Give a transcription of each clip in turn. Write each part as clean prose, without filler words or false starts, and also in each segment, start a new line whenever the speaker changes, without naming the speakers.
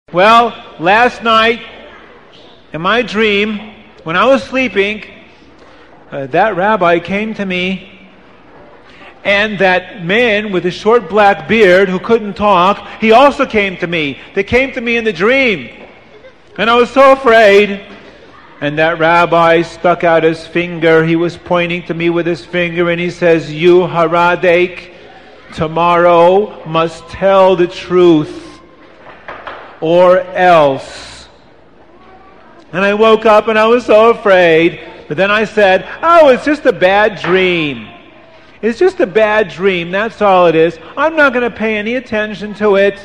Well, last night, in my dream, when I was sleeping, that rabbi came to me, and that man with a short black beard who couldn't talk, he also came to me. They came to me in the dream. And I was so afraid. And that rabbi stuck out his finger. He was pointing to me with his finger, and he says, "You, Haradek, tomorrow must tell the truth, or else." And I woke up and I was so afraid. But then I said, "Oh, it's just a bad dream. It's just a bad dream. That's all it is. I'm not going to pay any attention to it."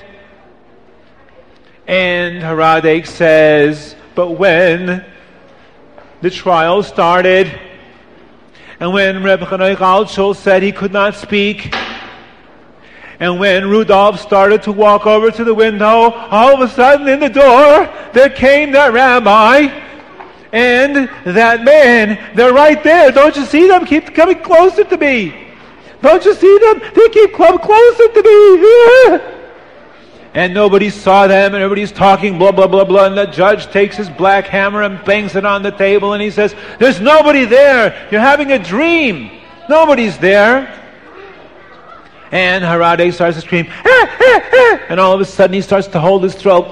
And Haradek says, "But when the trial started, and when Reb Chanoich Altshul said he could not speak, and when Rudolph started to walk over to the window, all of a sudden in the door, there came that rabbi and that man. They're right there. Don't you see them? Keep coming closer to me. Don't you see them? They keep coming closer to me." And nobody saw them, and everybody's talking, blah, blah, blah, blah. And the judge takes his black hammer and bangs it on the table, and he says, "There's nobody there. You're having a dream. Nobody's there." And Haradek starts to scream, "Ah, ah, ah." And all of a sudden he starts to hold his throat.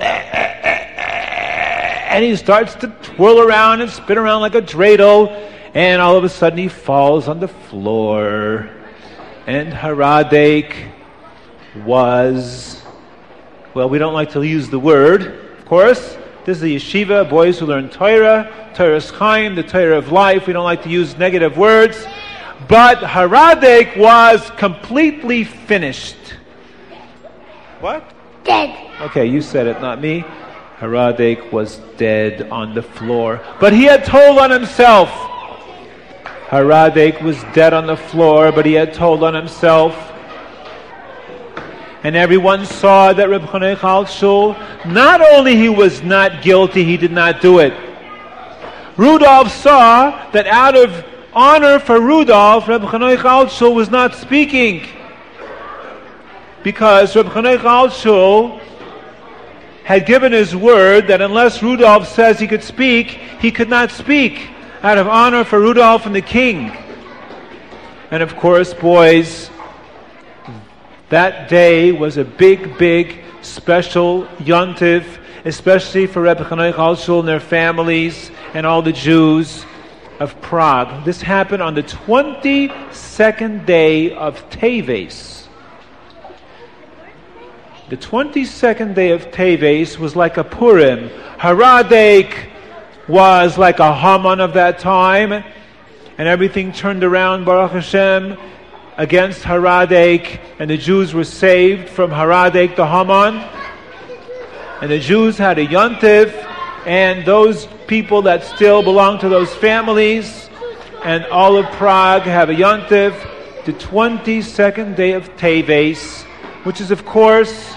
And he starts to twirl around and spin around like a dreidel. And all of a sudden he falls on the floor. And Haradek was... Well, we don't like to use the word, of course. This is a yeshiva, boys who learn Torah, Torah's Chaim, the Torah of life. We don't like to use negative words. But Haradek was completely finished. What?
Dead.
Okay, you said it, not me. Haradek was dead on the floor. But he had told on himself. Haradek was dead on the floor, but he had told on himself. And everyone saw that Reb Chanoich Altshul, not only he was not guilty, he did not do it. Rudolph saw that out of honor for Rudolph, Reb Chanoich Altshul was not speaking. Because Reb Chanoich Altshul had given his word that unless Rudolph says he could speak, he could not speak, out of honor for Rudolph and the king. And of course, boys, that day was a big, big, special yontif, especially for Reb Chanoich Altshul and their families and all the Jews of Prague. This happened on the 22nd day of Teves. The 22nd day of Teves was like a Purim. Haradek was like a Haman of that time, and everything turned around, Baruch Hashem, against Haradek, and the Jews were saved from Haradek the Haman. And the Jews had a yontif, and those people that still belong to those families and all of Prague have a yontif, the 22nd day of Teves, which is of course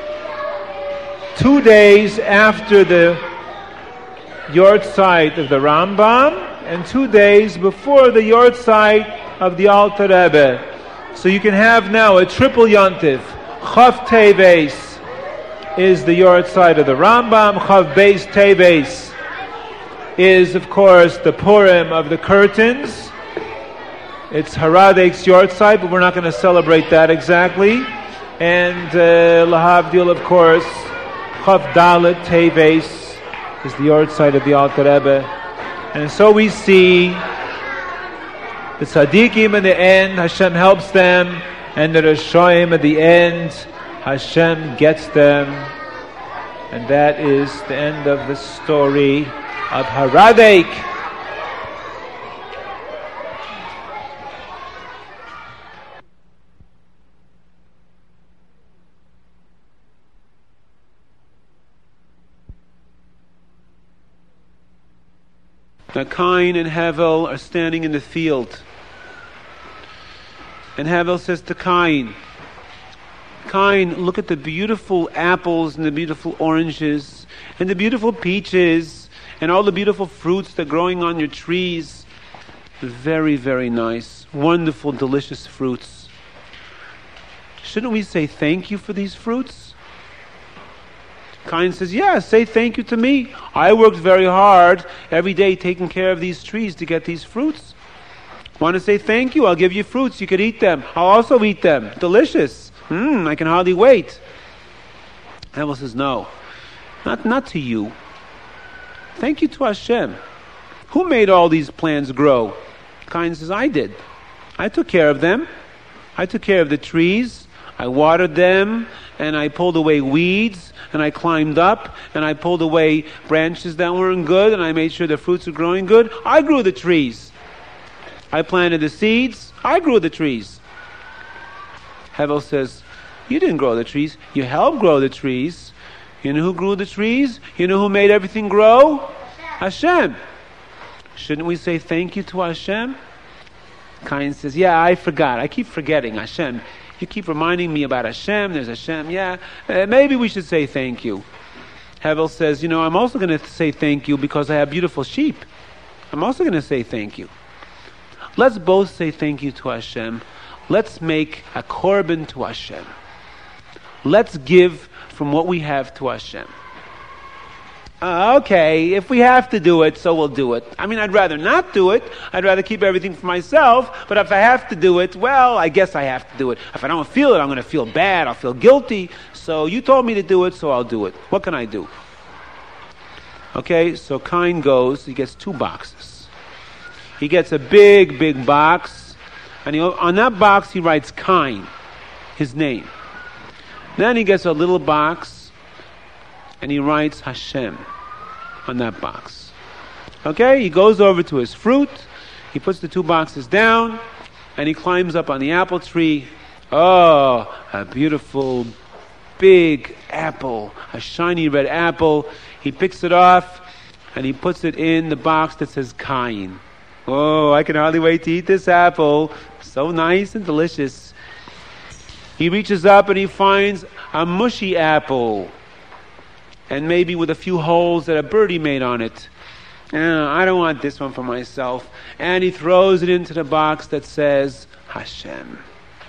2 days after the Yortzeit of the Rambam and 2 days before the Yortzeit of the Alter Rebbe. So you can have now a triple yontif. Chav Teves is the Yortzeit of the Rambam. Chav Beis Teves is, of course, the Purim of the curtains. It's Haradek's Yortzeit, but we're not going to celebrate that exactly. And Lahavdil, of course, Chav Dalet Teves is the Yortzeit of the Alter Rebbe. And so we see the tzaddikim in the end, Hashem helps them, and the Rashoim at the end, Hashem gets them. And that is the end of the story of Haradek. Now Cain and Hevel are standing in the field. And Hevel says to Cain, "Cain, look at the beautiful apples and the beautiful oranges and the beautiful peaches and all the beautiful fruits that are growing on your trees. Very, very nice. Wonderful, delicious fruits. Shouldn't we say thank you for these fruits? Cain says, yeah, say thank you to me. I worked very hard every day taking care of these trees to get these fruits. Want to say thank you? I'll give you fruits. You could eat them. I'll also eat them. Delicious. I can hardly wait. Hevel says, no, not to you. Thank you to Hashem. Who made all these plants grow? Cain says, I did. I took care of them. I took care of the trees. I watered them, and I pulled away weeds, and I climbed up, and I pulled away branches that weren't good, and I made sure the fruits were growing good. I grew the trees. I planted the seeds. I grew the trees. Hevel says, you didn't grow the trees. You helped grow the trees. You know who grew the trees? You know who made everything grow? Hashem. Shouldn't we say thank you to Hashem? Cain says, yeah, I forgot. I keep forgetting Hashem. You keep reminding me about Hashem. There's Hashem. Yeah, maybe we should say thank you. Hevel says, I'm also going to say thank you because I have beautiful sheep. I'm also going to say thank you. Let's both say thank you to Hashem. Let's make a korban to Hashem. Let's give from what we have to Hashem. Okay, if we have to do it, so we'll do it. I'd rather not do it. I'd rather keep everything for myself. But if I have to do it, well, I guess I have to do it. If I don't feel it, I'm going to feel bad. I'll feel guilty. So you told me to do it, so I'll do it. What can I do? Okay, so Cain goes. He gets 2 boxes. He gets a big, big box. And on that box, he writes Cain, his name. Then he gets a little box. And he writes Hashem on that box. Okay, he goes over to his fruit. He puts the 2 boxes down. And he climbs up on the apple tree. Oh, a beautiful, big apple. A shiny red apple. He picks it off. And he puts it in the box that says Cain. Oh, I can hardly wait to eat this apple. So nice and delicious. He reaches up and he finds a mushy apple. And maybe with a few holes that a birdie made on it. I don't want this one for myself. And he throws it into the box that says Hashem.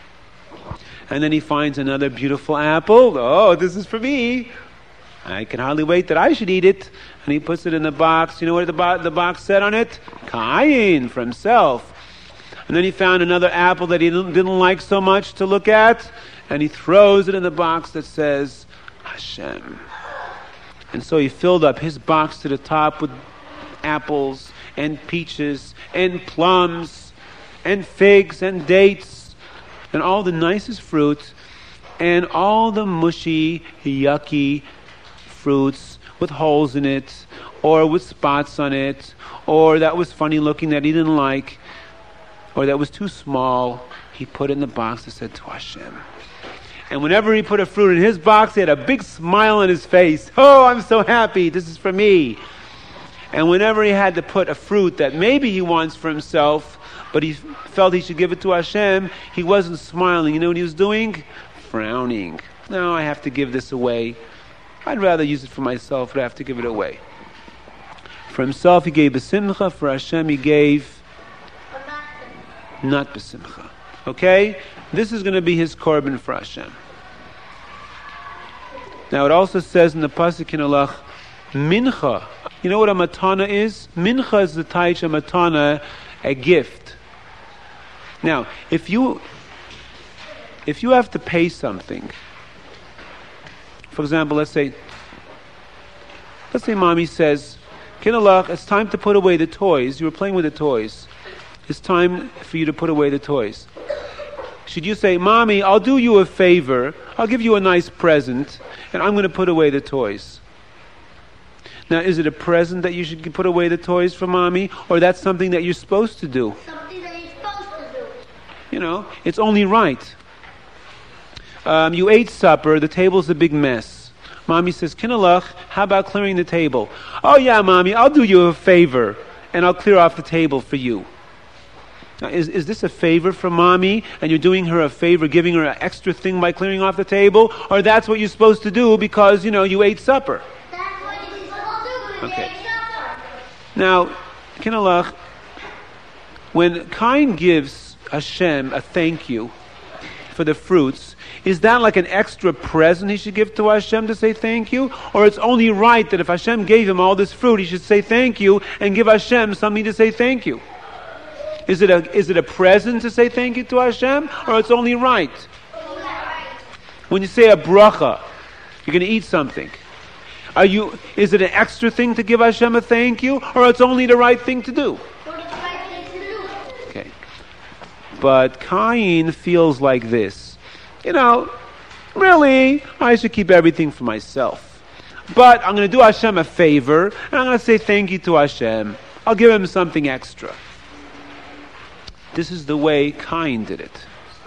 And then he finds another beautiful apple. Oh, this is for me. I can hardly wait that I should eat it. And he puts it in the box. You know what the box said on it? Cain, for himself. And then he found another apple that he didn't like so much to look at. And he throws it in the box that says Hashem. And so he filled up his box to the top with apples and peaches and plums and figs and dates and all the nicest fruit and all the mushy, yucky fruits with holes in it or with spots on it or that was funny looking that he didn't like or that was too small. He put it in the box that said to Hashem. And whenever he put a fruit in his box, he had a big smile on his face. Oh, I'm so happy. This is for me. And whenever he had to put a fruit that maybe he wants for himself, but he felt he should give it to Hashem, he wasn't smiling. You know what he was doing? Frowning. No, I have to give this away. I'd rather use it for myself, but I have to give it away. For himself, he gave b'simcha. For Hashem, he gave not b'simcha. Okay? This is going to be his korban for Hashem. Now it also says in the pasuk in Halach, mincha. You know what a matana is? Mincha is the taich of matana, a gift. Now, if you have to pay something, for example, let's say mommy says, Kinalach, it's time to put away the toys. You were playing with the toys. It's time for you to put away the toys. Should you say, Mommy, I'll do you a favor. I'll give you a nice present, and I'm going to put away the toys. Now, is it a present that you should put away the toys for Mommy, or that's something that you're supposed to do?
Something that you're supposed to do.
You know, it's only right. You ate supper, the table's a big mess. Mommy says, Kinalach, how about clearing the table? Oh yeah, Mommy, I'll do you a favor, and I'll clear off the table for you. Now, is this a favor from Mommy, and you're doing her a favor, giving her an extra thing by clearing off the table? Or that's what you're supposed to do because, you ate supper?
That's what you're supposed to do when
Okay.
you ate supper.
Now, Kinalach, when Cain gives Hashem a thank you for the fruits, is that like an extra present he should give to Hashem to say thank you? Or it's only right that if Hashem gave him all this fruit, he should say thank you and give Hashem something to say thank you? Is it a present to say thank you to Hashem, or it's only right? When you say a bracha, you're going to eat something. Is it an extra thing to give Hashem a thank you, or it's only the right thing to do? Okay. But Cain feels like this. Really, I should keep everything for myself. But I'm going to do Hashem a favor, and I'm going to say thank you to Hashem. I'll give him something extra. This is the way Cain did it.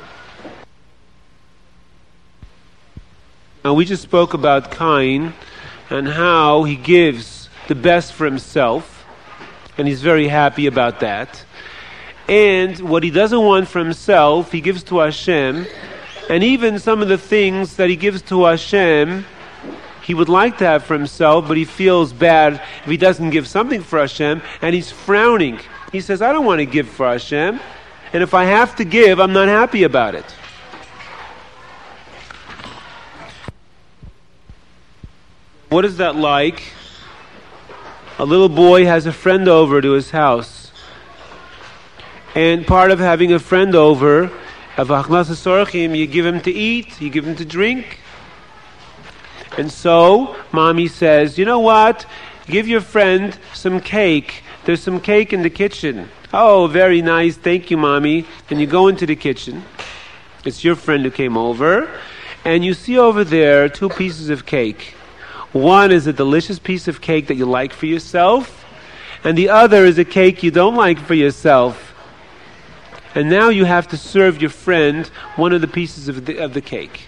Now, we just spoke about Cain and how he gives the best for himself, and he's very happy about that. And what he doesn't want for himself, he gives to Hashem. And even some of the things that he gives to Hashem, he would like to have for himself, but he feels bad if he doesn't give something for Hashem, and he's frowning. He says, I don't want to give for Hashem, and if I have to give, I'm not happy about it. What is that like? A little boy has a friend over to his house. And part of having a friend over, of Achnasas Orchim, you give him to eat, you give him to drink. And so, Mommy says, you know what? Give your friend some cake. There's some cake in the kitchen. Oh, very nice. Thank you, Mommy. And you go into the kitchen. It's your friend who came over. And you see over there 2 pieces of cake. One is a delicious piece of cake that you like for yourself, and the other is a cake you don't like for yourself. And now you have to serve your friend one of the pieces of the cake.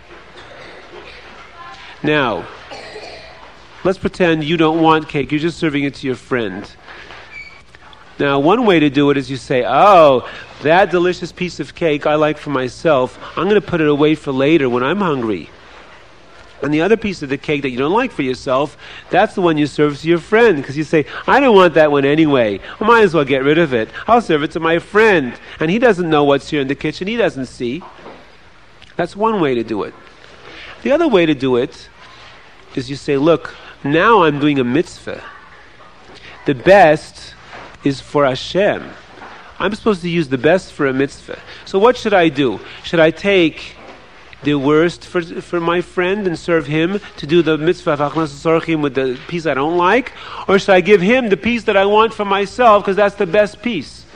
Now, let's pretend you don't want cake. You're just serving it to your friend. Now, one way to do it is you say, oh, that delicious piece of cake I like for myself, I'm going to put it away for later when I'm hungry. And the other piece of the cake that you don't like for yourself, that's the one you serve to your friend. Because you say, I don't want that one anyway. I might as well get rid of it. I'll serve it to my friend. And he doesn't know what's here in the kitchen. He doesn't see. That's one way to do it. The other way to do it is you say, look, now I'm doing a mitzvah. The best is for Hashem. I'm supposed to use the best for a mitzvah. So what should I do? Should I take the worst for my friend and serve him to do the mitzvah of Achnasas Orchim with the piece I don't like? Or should I give him the piece that I want for myself because that's the best piece?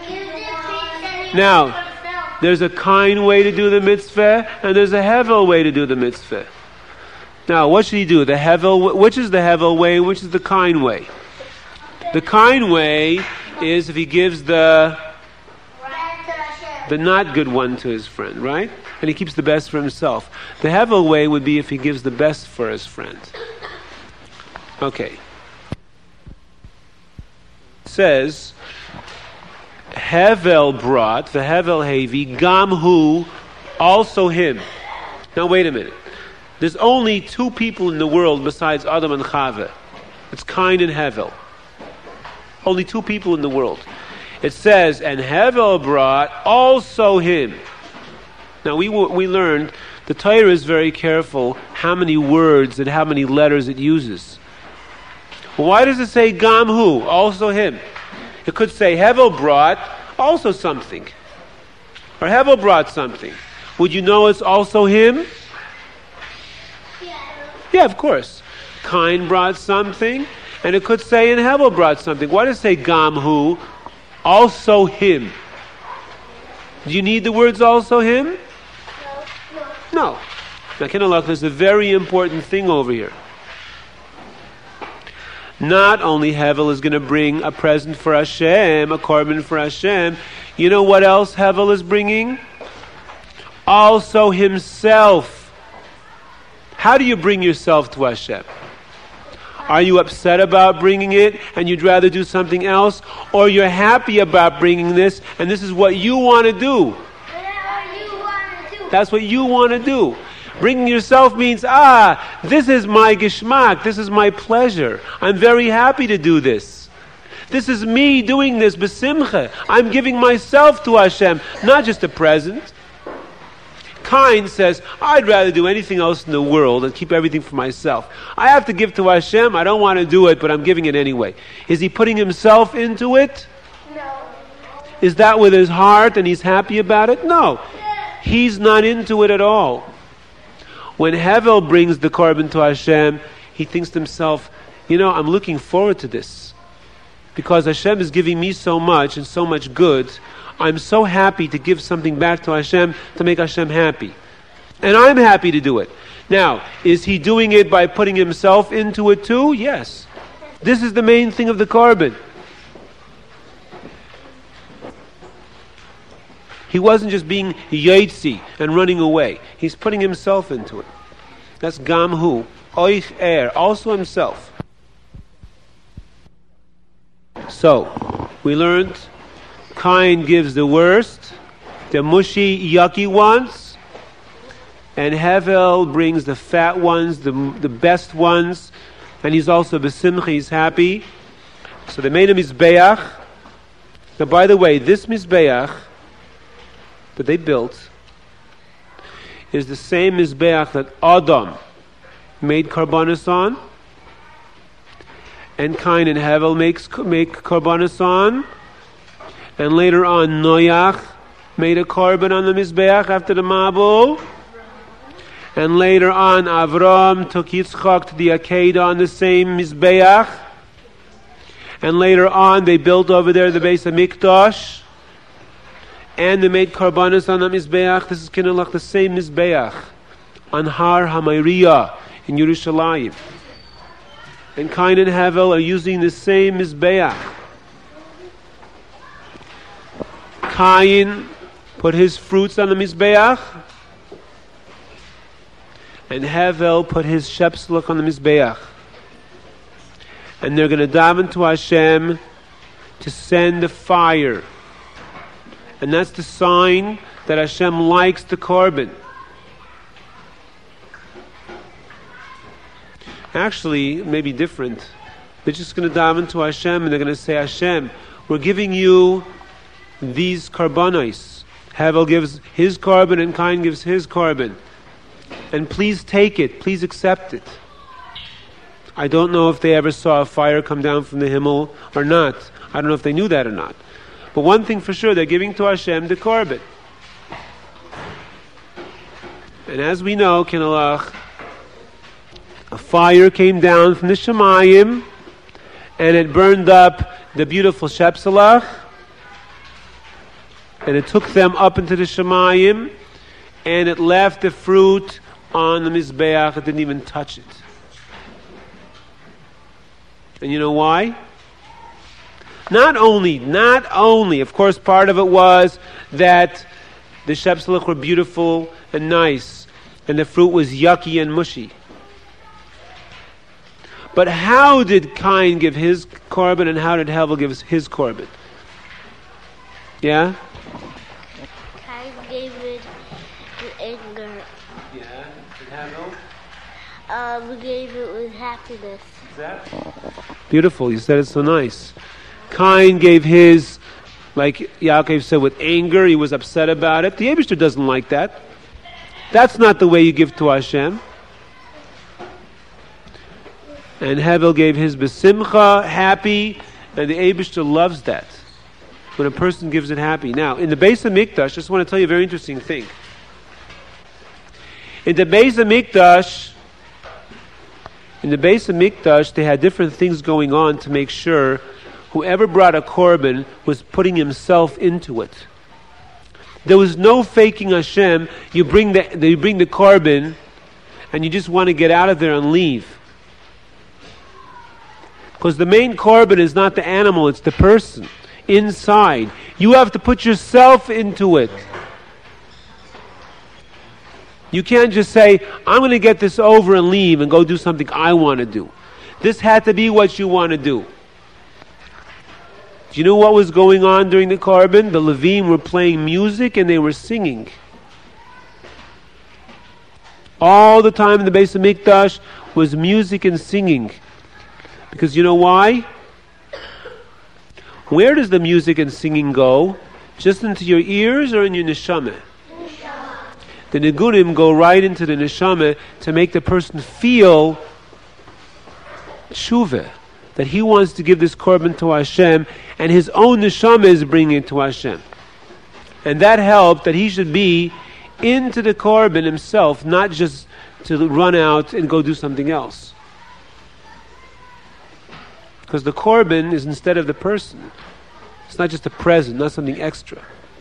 Now, there's a kind way to do the mitzvah and there's a hevel way to do the mitzvah. Now, what should he do? The hevel, which is the hevel way, which is the kind way? The kind way is if he gives the not good one to his friend, right? And he keeps the best for himself. The hevel way would be if he gives the best for his friend. Okay. It says, Hevel brought, the Hevel Hevi, Gamhu, also him. Now wait a minute. There's only 2 people in the world besides Adam and Chava. It's Cain and Hevel. Only 2 people in the world. It says, and Hevel brought also him. Now we learned the Torah is very careful how many words and how many letters it uses. Well, why does it say Gamhu, also him? It could say Hevel brought also something. Or Hevel brought something. Would you know it's also him? Yeah, of course. Cain brought something, and it could say and Hevel brought something. Why does it say Gamhu, also him? Do you need the words also him? No. Now, Kinalach, there's a very important thing over here. Not only Hevel is going to bring a present for Hashem, a korban for Hashem, you know what else Hevel is bringing? Also himself. How do you bring yourself to Hashem? Are you upset about bringing it and you'd rather do something else? Or you're happy about bringing this and this is what you want to do? That's what you want to do. Bringing yourself means, this is my geschmack, this is my pleasure. I'm very happy to do this. This is me doing this, besimcha. I'm giving myself to Hashem, not just a present.
Cain says, I'd rather do anything else in the world and keep everything for myself. I have to give to Hashem. I don't want to do it, but I'm giving it anyway. Is he putting himself into it?
No.
Is that with his heart and he's happy about it? No. He's not into it at all. When Hevel brings the korban to Hashem, he thinks to himself, I'm looking forward to this. Because Hashem is giving me so much and so much good, I'm so happy to give something back to Hashem to make Hashem happy. And I'm happy to do it. Now, is he doing it by putting himself into it too? Yes. This is the main thing of the korban. He wasn't just being yotzi and running away. He's putting himself into it. That's gamhu, oich also himself. So, we learned Cain gives the worst, the mushy, yucky ones, and Hevel brings the fat ones, the best ones, and he's also b'simcha, he's happy. So they made a mizbeach. Now, by the way, this mizbeach that they built is the same mizbeach that Adam made karbanos on, and Cain and Hevel make karbanos on. And later on, Noach made a korban on the Mizbeach after the Mabul. And later on, Avram took Yitzchak to the Akedah on the same Mizbeach. And later on, they built over there the Beis HaMikdash. And they made karbanos on the Mizbeach. This is kinelach the same Mizbeach on Har HaMairiah in Yerushalayim. And Cain and Hevel are using the same Mizbeach. Cain put his fruits on the Mizbeach, and Hevel put his shepselach on the Mizbeach. And they're going to daven to Hashem to send the fire. And that's the sign that Hashem likes the korban. Actually, it may be different. They're just going to daven to Hashem and they're going to say, Hashem, we're giving you these karbanos. Hevel gives his korban and Cain gives his korban. And please take it. Please accept it. I don't know if they ever saw a fire come down from the Himmel or not. I don't know if they knew that or not. But one thing for sure, they're giving to Hashem the korban. And as we know, Kinalach, a fire came down from the Shemayim and it burned up the beautiful shepselach. And it took them up into the Shemayim, and it left the fruit on the Mizbeach. It didn't even touch it. And you know why? Not only, of course, part of it was that the shepselach were beautiful and nice, and the fruit was yucky and mushy. But how did Cain give his korban, and how did Hevel give his korban? Yeah?
Gave it with anger.
Yeah, and Hevel?
We gave it with happiness.
Beautiful, you said it so nice. Cain gave his, like Yaakov said, with anger. He was upset about it. The Eibishter doesn't like that. That's not the way you give to Hashem. And Hevel gave his besimcha, happy, and the Eibishter loves that. When a person gives it happy. Now, in the Beis HaMikdash, I just want to tell you a very interesting thing. In the Beis HaMikdash, they had different things going on to make sure whoever brought a korban was putting himself into it. There was no faking Hashem. You bring the korban, and you just want to get out of there and leave. Because the main korban is not the animal, it's the person. Inside. You have to put yourself into it. You can't just say, I'm going to get this over and leave and go do something I want to do. This had to be what you want to do. Do you know what was going on during the korban? The Levim were playing music and they were singing. All the time in the Beis HaMikdash was music and singing. Because you know why? Where does the music and singing go? Just into your ears or in your neshama? the nigunim go right into the neshama to make the person feel tshuva, that he wants to give this korban to Hashem, and his own neshama is bringing it to Hashem. And that helped that he should be into the korban himself, not just to run out and go do something else. Because the korban is instead of the person. It's not just a present, not something extra.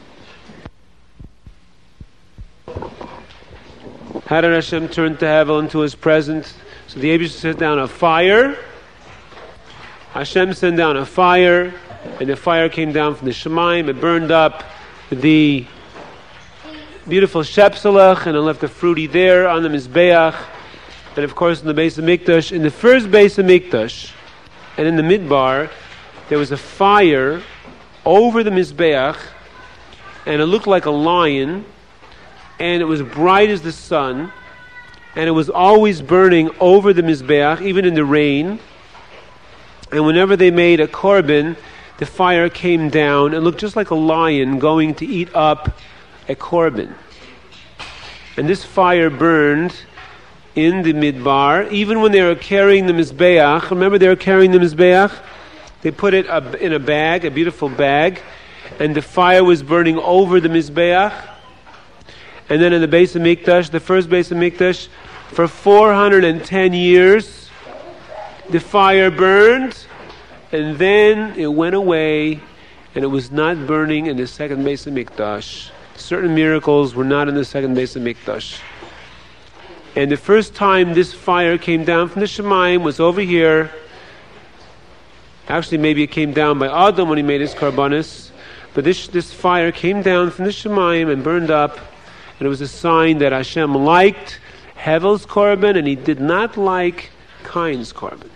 How did Hashem turn to Hevel into his present? So the Eibishter sent down a fire. Hashem sent down a fire, and the fire came down from the Shemaim. It burned up the beautiful Shepselach, and it left the fruity there on the Mizbeach. And of course in the Beis HaMikdash, in the first Beis HaMikdash, and in the Midbar, there was a fire over the Mizbeach, and it looked like a lion, and it was bright as the sun, and it was always burning over the Mizbeach, even in the rain. And whenever they made a korban, the fire came down and looked just like a lion going to eat up a korban. And this fire burned in the Midbar, even when they were carrying the Mizbeach. Remember, they were carrying the Mizbeach? They put it in a bag, a beautiful bag, and the fire was burning over the Mizbeach. And then in the Beis HaMikdash, the first Beis HaMikdash, for 410 years, the fire burned, and then it went away, and it was not burning in the second Beis HaMikdash. Certain miracles were not in the second Beis HaMikdash. And the first time this fire came down from the Shemaim was over here. Actually, maybe it came down by Adam when he made his karbanis. But this fire came down from the Shemaim and burned up. And it was a sign that Hashem liked Hevel's korban, and he did not like Cain's korban.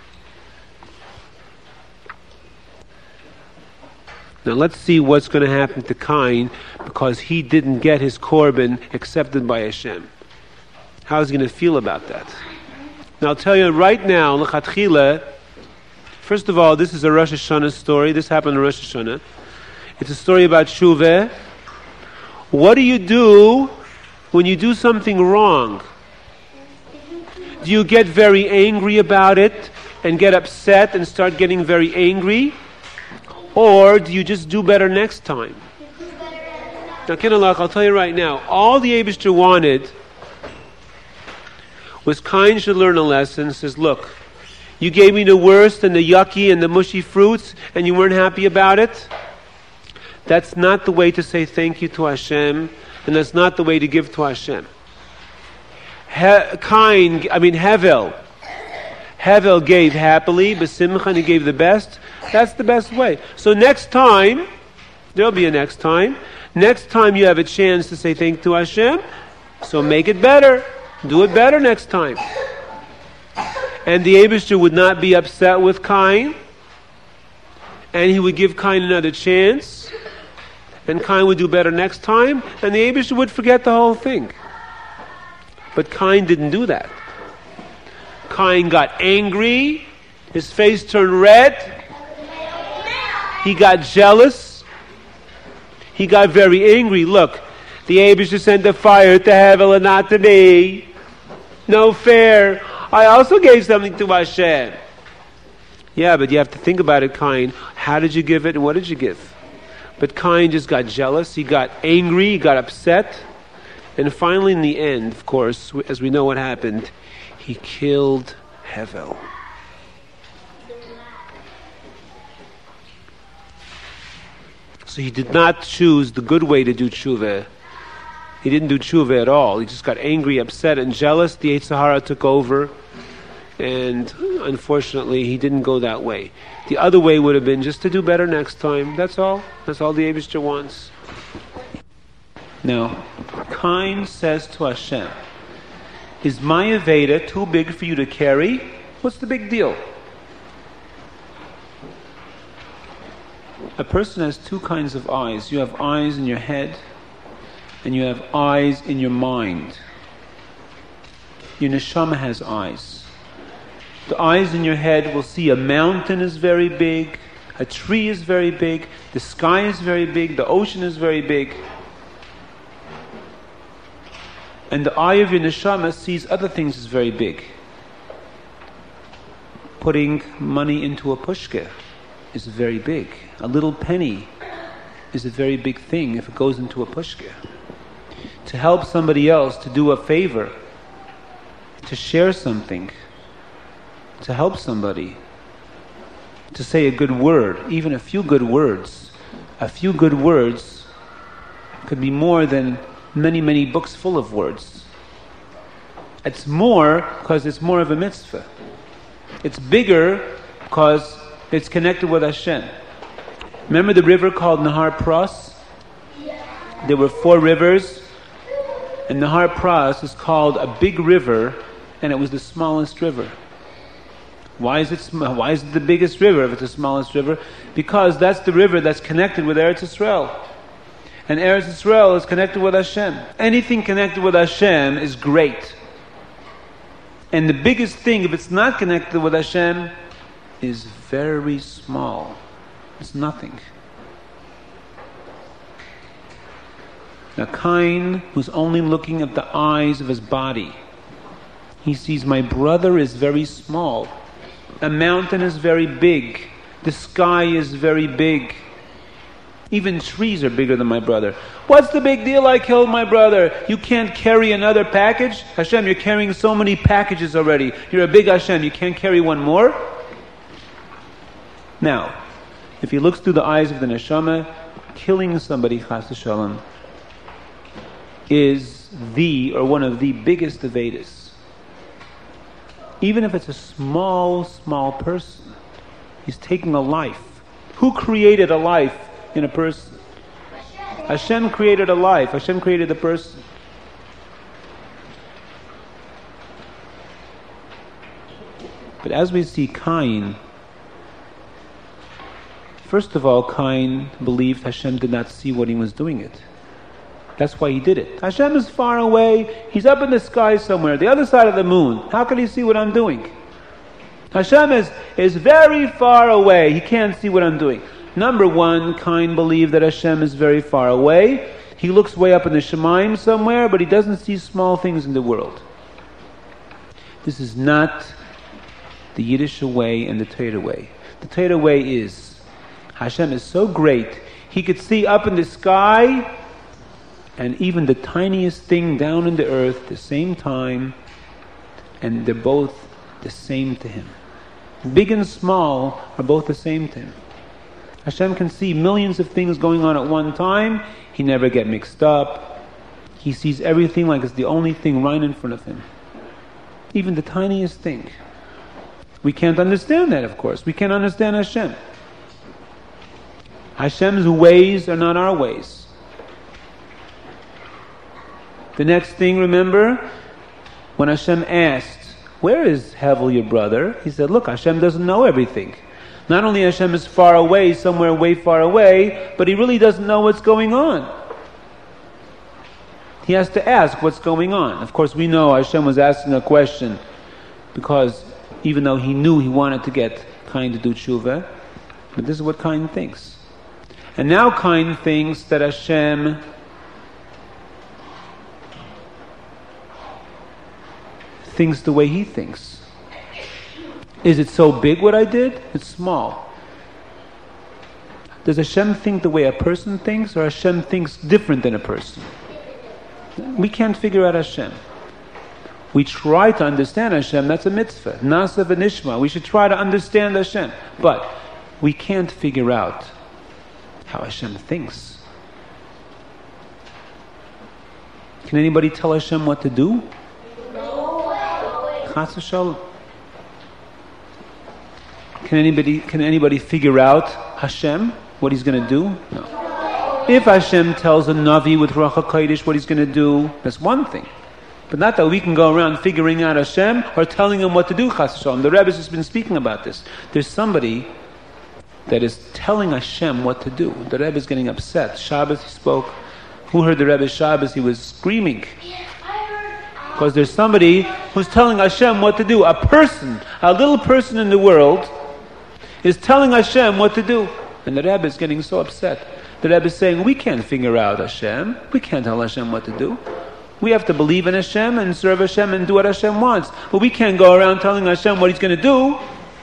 Now let's see what's going to happen to Cain, because he didn't get his korban accepted by Hashem. How's he going to feel about that? Now I'll tell you right now, l'chatchila, first of all, this is a Rosh Hashanah story. This happened in Rosh Hashanah. It's a story about Shuveh. What do you do when you do something wrong? Do you get very angry about it and get upset and start getting very angry? Or do you just do better next time? Now, Kenalach, I'll tell you right now, all the Eibishter wanted was Cain should learn a lesson. Says, look, you gave me the worst and the yucky and the mushy fruits, and you weren't happy about it? That's not the way to say thank you to Hashem, and that's not the way to give to Hashem. Hevel gave happily, b'simcha, and he gave the best. That's the best way. So next time, there'll be a next time. Next time you have a chance to say thank you to Hashem, so make it better. Do it better next time. And the Eibishter would not be upset with Cain, and he would give Cain another chance, and Cain would do better next time, and the Eibishter would forget the whole thing. But Cain didn't do that. Cain got angry, his face turned red, he got jealous, he got very angry. Look, the Eibishter sent the fire to Hevel and not to me. No fair. I also gave something to Hashem. Yeah, but you have to think about it, Cain. How did you give it and what did you give? But Cain just got jealous, he got angry, he got upset. And finally in the end, of course, as we know what happened, he killed Hevel. So he did not choose the good way to do tshuva. He didn't do tshuva at all. He just got angry, upset, and jealous. The Yetzer Hara took over. And unfortunately, he didn't go that way. The other way would have been just to do better next time. That's all. That's all the Eibishter wants.
Now, Cain says to Hashem, is my Aveda too big for you to carry? What's the big deal? A person has two kinds of eyes. You have eyes in your head, and you have eyes in your mind. Your neshama has eyes. The eyes in your head will see a mountain is very big, a tree is very big, the sky is very big, the ocean is very big.
And the eye of your neshama sees other things as very big. Putting money into a pushka is very big. A little penny is a very big thing if it goes into a pushka. To help somebody else, to do a favor, to share something, to help somebody, to say a good word, even a few good words. A few good words could be more than many, many books full of words. It's more because it's more of a mitzvah. It's bigger because it's connected with Hashem. Remember the river called Nahar Pras? There were 4 rivers, and Nahar Pras is called a big river, and it was the smallest river. Why is it the biggest river if it's the smallest river? Because that's the river that's connected with Eretz Yisrael. And Eretz Yisrael is connected with Hashem. Anything connected with Hashem is great. And the biggest thing, if it's not connected with Hashem, is very small. It's nothing. Now Cain was only looking at the eyes of his body. He sees my brother is very small. A mountain is very big. The sky is very big. Even trees are bigger than my brother. What's the big deal? I killed my brother. You can't carry another package? Hashem, you're carrying so many packages already. You're a big Hashem. You can't carry one more? Now, if he looks through the eyes of the neshama, killing somebody, chas v'shalom, is the, or one of the biggest avedas. Even if it's a small, small person, he's taking a life. Who created a life in a person? Hashem created a life. Hashem created a person. But as we see Cain, first of all, Cain believed Hashem did not see what he was doing it. That's why he did it. Hashem is far away. He's up in the sky somewhere, the other side of the moon. How can he see what I'm doing? Hashem is very far away. He can't see what I'm doing. Number one, Cain believed that Hashem is very far away. He looks way up in the Shemaim somewhere, but he doesn't see small things in the world. This is not the Yiddish way and the Torah way. The Torah way is, Hashem is so great, He could see up in the sky and even the tiniest thing down in the earth at the same time, and they're both the same to Him. Big and small are both the same to Him. Hashem can see millions of things going on at one time. He never gets mixed up. He sees everything like it's the only thing right in front of Him. Even the tiniest thing. We can't understand that, of course. We can't understand Hashem. Hashem's ways are not our ways. The next thing, remember, when Hashem asked, where is Hevel, your brother? He said, look, Hashem doesn't know everything. Not only Hashem is far away, somewhere way far away, but He really doesn't know what's going on. He has to ask what's going on. Of course, we know Hashem was asking a question because even though He knew He wanted to get Cain to do tshuva, but this is what Cain thinks. And now Cain thinks that Hashem thinks the way he thinks. Is it so big what I did? It's small. Does Hashem think the way a person thinks, or Hashem thinks different than a person? We can't figure out Hashem. We try to understand Hashem, that's a mitzvah. Nasa v'nishma. We should try to understand Hashem. But we can't figure out how Hashem thinks. Can anybody tell Hashem what to do? Chas v'shalom. Can anybody figure out Hashem, what He's going to do? No. If Hashem tells a Navi with Ruach HaKodesh what He's going to do, that's one thing. But not that we can go around figuring out Hashem or telling Him what to do, Chas v'shalom. The Rebbe has just been speaking about this. There's somebody that is telling Hashem what to do. The Rebbe is getting upset. Shabbos he spoke. Who heard the Rebbe's Shabbos? He was screaming. Because there's somebody who's telling Hashem what to do. A person, a little person in the world, is telling Hashem what to do. And the Rebbe is getting so upset. The Rebbe is saying, we can't figure out Hashem. We can't tell Hashem what to do. We have to believe in Hashem and serve Hashem and do what Hashem wants. But we can't go around telling Hashem what He's going to do.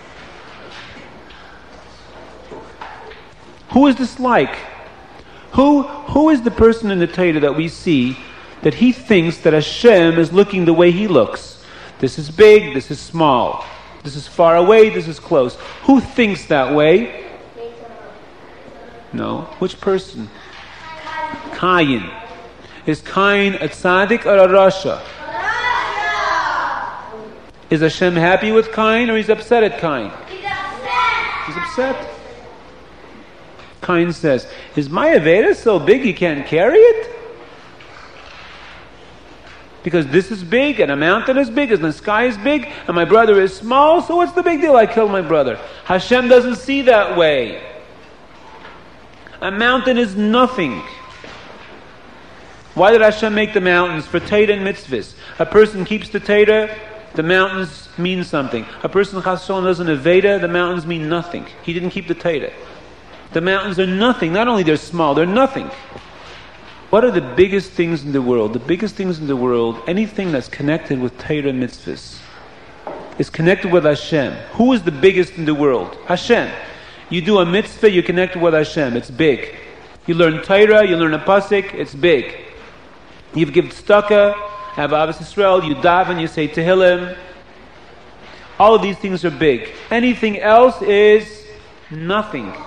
Who is this like? Who is the person in the Torah that we see that he thinks that Hashem is looking the way He looks? This is big, this is small. This is far away, this is close. Who thinks that way? No. Which person? Cain. Is Cain a tzaddik or a rasha? Is Hashem happy with Cain or He's upset at Cain? He's upset. Cain says, is my Aveda so big you can't carry it? Because this is big, and a mountain is big, and the sky is big, and my brother is small, so what's the big deal? I killed my brother. Hashem doesn't see that way. A mountain is nothing. Why did Hashem make the mountains? For Torah and mitzvahs. A person keeps the Torah, the mountains mean something. A person Chas Shalom does an Aveda, the mountains mean nothing. He didn't keep the Torah. The mountains are nothing. Not only they're small, they're nothing. What are the biggest things in the world? The biggest things in the world, anything that's connected with Torah and mitzvahs, is connected with Hashem. Who is the biggest in the world? Hashem. You do a mitzvah, you connect with Hashem. It's big. You learn Torah, you learn a pasuk, it's big. You give tzedakah, have Ahavas Yisrael, you daven, you say Tehillim. All of these things are big. Anything else is nothing.